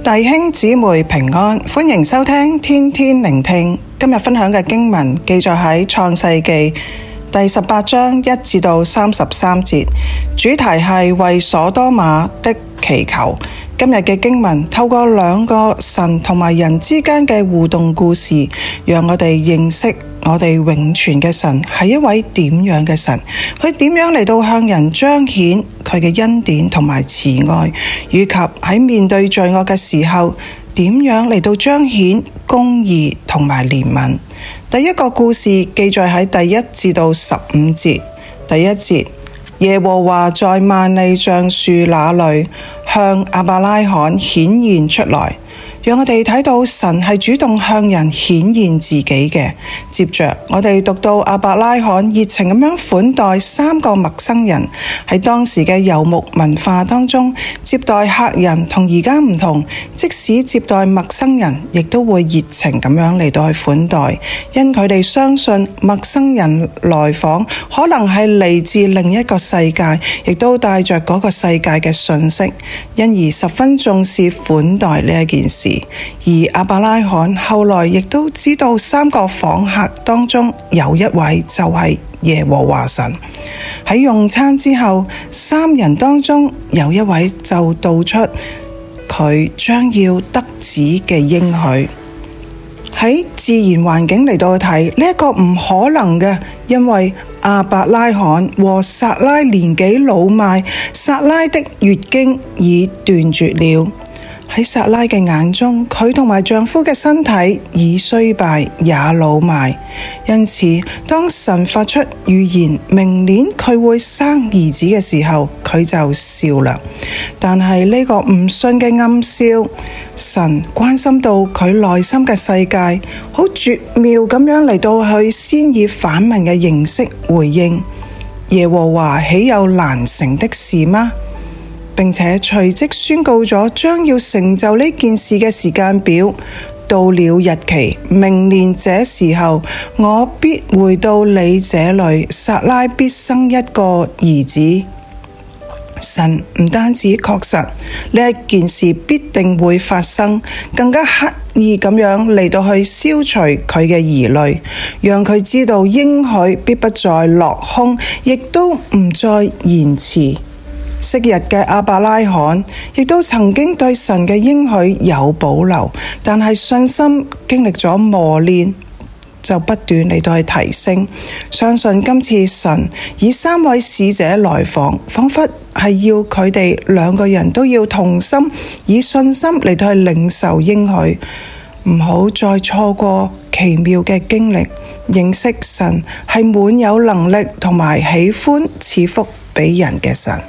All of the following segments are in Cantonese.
弟兄姊妹平安，歡迎收聽天天聆聽。今日分享嘅經文記載喺創世記第18章1至到33節，主題係為所多瑪的祈求。今日嘅經文透過兩個神同埋人之間嘅互動故事，讓我哋認識我哋永存嘅神係一位點樣嘅神，佢點樣嚟到向人彰顯佢嘅恩典同埋慈愛，以及喺面對罪惡嘅時候，點樣嚟到彰顯公義同埋憐憫。第一個故事記載喺第1至到15節。第1節，耶和華在萬里橡樹那裏向亞伯拉罕顯現出來，讓我哋睇到神係主動向人顯現自己嘅。接着我哋讀到亞伯拉罕熱情咁樣款待3個陌生人。喺當時嘅游牧文化當中，接待客人同而家唔同，即使接待陌生人亦都會熱情咁樣嚟到去款待，因佢哋相信陌生人來訪可能係嚟自另一個世界，亦都帶着嗰個世界嘅訊息，因而十分重視款待呢一件事。而亞伯拉罕後來亦都知道3個訪客當中有一位就係耶和華神。喺用餐之後，3人當中有一位就道出佢將要得子嘅應許。喺自然環境嚟到睇呢一個唔可能嘅，因為亞伯拉罕和撒拉年紀老邁，撒拉的月經已斷絕了。喺撒拉嘅眼中，佢同埋丈夫嘅身體已衰敗也老邁，因此當神發出預言明年佢會生兒子嘅時候，佢就笑啦。但係呢個唔信嘅暗笑，神關心到佢內心嘅世界，好絕妙咁樣嚟到去先以反問嘅形式回應：耶和華豈有難成的事嗎？並且隨即宣告咗將要成就呢件事嘅時間表。到了日期，明年這時候，我必回到你這裏，撒拉必生一個兒子。神唔單止確實呢一件事必定會發生，更加刻意咁樣嚟到去消除佢嘅疑慮，讓佢知道應許必不再落空，亦都唔再延遲。昔日嘅亞伯拉罕亦都曾經對神嘅應許有保留，但係信心經歷咗磨練，就不斷嚟到去提升。相信今次神以3位使者來訪，仿佛係要佢哋2個人都要同心，以信心嚟到去領受應許，唔好再錯過奇妙嘅經歷，認識神係滿有能力同埋喜歡賜福俾人嘅神。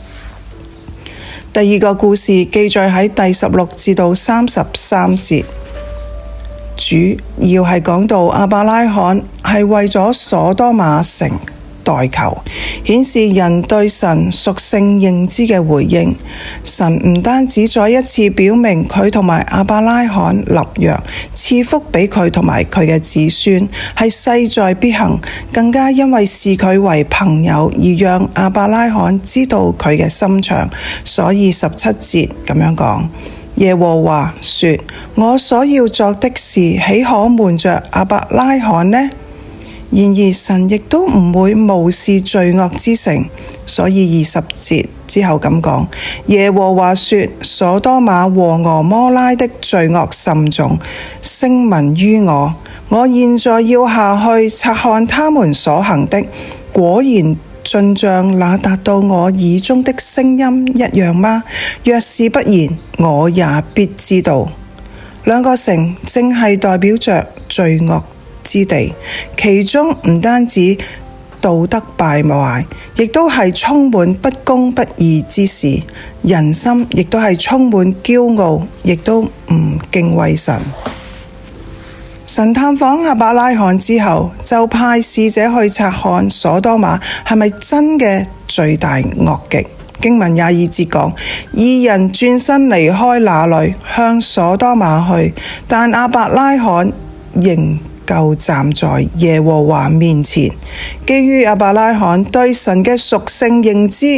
第2個故事記載喺第16至到33節，主要係講到亞伯拉罕係為咗所多瑪城代求，顯示人對神屬性認知嘅回應。神唔單止再一次表明佢同埋亞伯拉罕立約，賜福俾佢同埋佢嘅子孫，係勢在必行，更加因為視佢為朋友而讓亞伯拉罕知道佢嘅心腸。所以17節咁樣講：耶和華說，我所要作的事豈可瞞着亞伯拉罕呢？然而神亦都唔會無視罪惡之城，所以20節之後咁講：耶和華說，所多瑪和蛾摩拉的罪惡甚重，聲聞於我，我現在要下去察看他們所行的，果然盡像那達到我耳中的聲音一樣嗎？若是不然，我也必知道。2個城正係代表着罪惡之地，其中唔單止道德敗壞，亦都係充滿不公不義之事，人心亦都係充滿驕傲，亦都唔敬畏神。神探訪亞伯拉罕之後，就派使者去察看所多瑪係咪真嘅罪大惡極。經文22節講：義人轉身離開那裏，向所多瑪去，但亞伯拉罕仍舊站在耶和華面前。基於亞伯拉罕對神嘅屬性認知，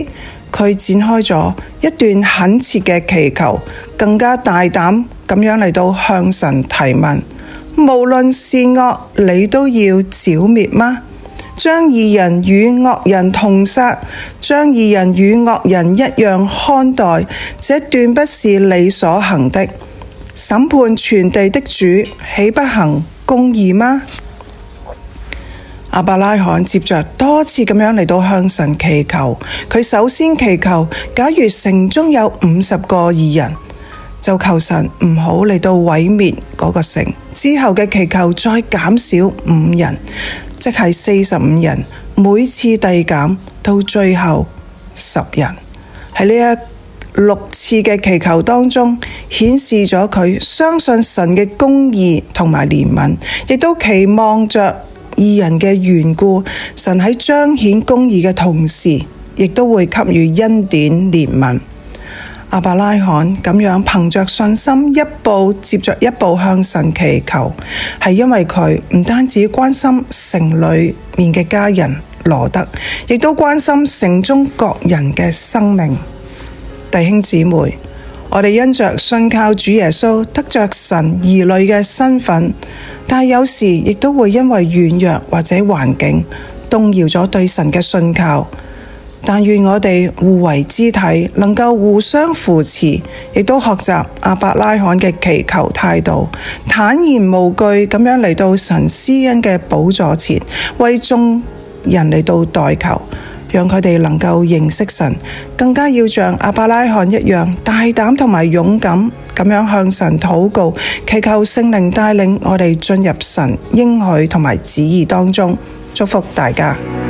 佢展開咗一段懇切嘅祈求，更加大膽咁樣嚟到向神提問：無論善惡，你都要剿滅嗎？將義人與惡人同殺，將義人與惡人一樣看待，這斷不是你所行的。審判全地的主，豈不行公義嗎？亞伯拉罕接着多次咁樣嚟到向神祈求，佢首先祈求，假如城中有50個義人，就求神唔好嚟到毀滅嗰個城。之後嘅祈求再減少5人，即係45人，每次遞減到最後10人。喺呢6次嘅祈求當中，顯示咗佢相信神嘅公義同埋憐憫，亦都期望着義人嘅緣故，神喺彰顯公義嘅同時，亦都會給予恩典憐憫。亞伯拉罕咁樣憑着信心一步接着一步向神祈求，係因為佢唔單止關心城裏面嘅家人羅得，亦都關心城中各人嘅生命。弟兄姊妹，我哋因着信靠主耶穌，得着神兒女嘅身份，但有時亦都會因為軟弱或者環境動搖咗對神嘅信靠。但願我哋互為肢體，能夠互相扶持，亦都學習亞伯拉罕嘅祈求態度，坦然無懼咁樣嚟到神施恩嘅寶座前，為眾人嚟到代求，讓佢哋能夠認識神，更加要像亞伯拉罕一樣大膽同埋勇敢咁樣向神禱告，祈求聖靈帶領我哋進入神應許同埋旨意當中。祝福大家。